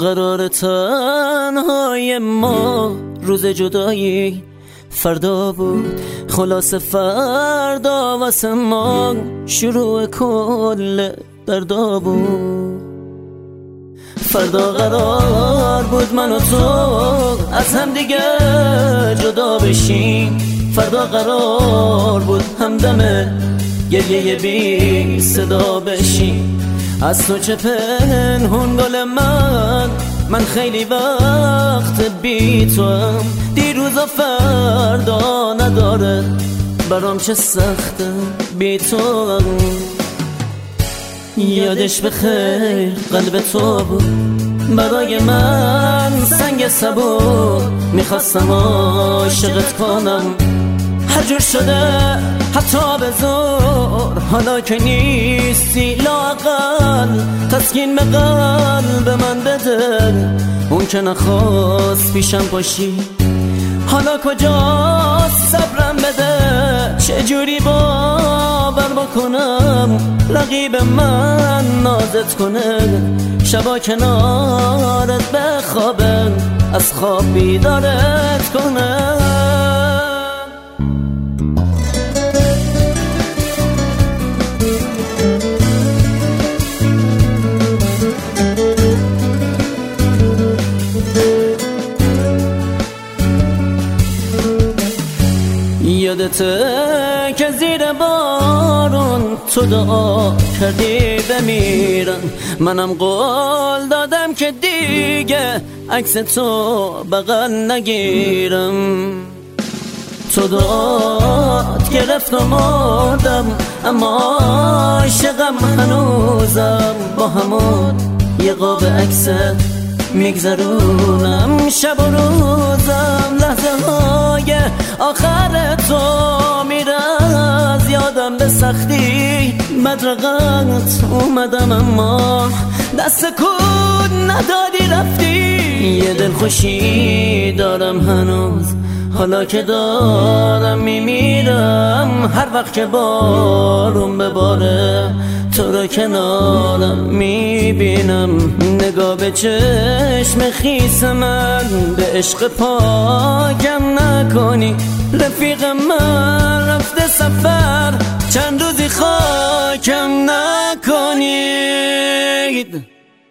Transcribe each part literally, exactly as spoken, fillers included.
قرار تنهای ما روز جدایی فردا بود، خلاص فردا واسه ما شروع کل دردا بود. فردا قرار بود من و تو از هم دیگه جدا بشیم، فردا قرار بود همدم گریه بی صدا بشیم. از تو چه پنهون گل من، من خیلی وقت بی تو هم، دیروز و فردا نداره برام چه سخته بی تو هم. یادش بخیر قلب تو بود برای من سنگ سبو، میخواستم عاشقت کنم هر جور شده حتی به زور. حالا که نیستی لااقل تسکین به قلب من بده، اون که نخواست پیشم باشی حالا کجاست صبرم بده. چجوری باور بکنم رقیب من نازت کنه، شبا کنارت بخوابه از خواب بیدارت کنه. یادته که زیر بارون تو دعا کردی بمیرم، منم قول دادم که دیگه عکس تو بغل نگیرم. تو دعات گرفت و مردم، اما عاشقم هنوزم، با همون یه قاب عکست میگذرونم شب و روزم. لحظه های آخر تو میره از یادم به سختی، مدرقت اومدم اما دست کود ندادی رفتی. یه دل خوشی دارم هنوز حالا که دارم میمیرم، هر وقت که بارون بباره تو رو کنارم میبینم. نگاه به چشم خیس من، به عشق پاکم نکنی. رفیق من رفته سفر، چند روزی خاکم نکنید.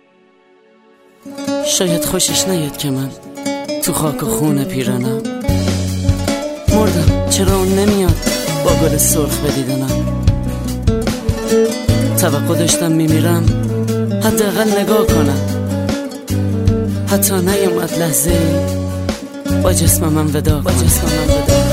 شاید خوشش نیاد که من تو خاک و خون پیرانم مردم، چرا اون نمیاد با گل سرخ به دیدنم. توقع داشتم میمیرم حداقل نگاه کنم، حتی نیومد لحظه با جسم من ودا کنم.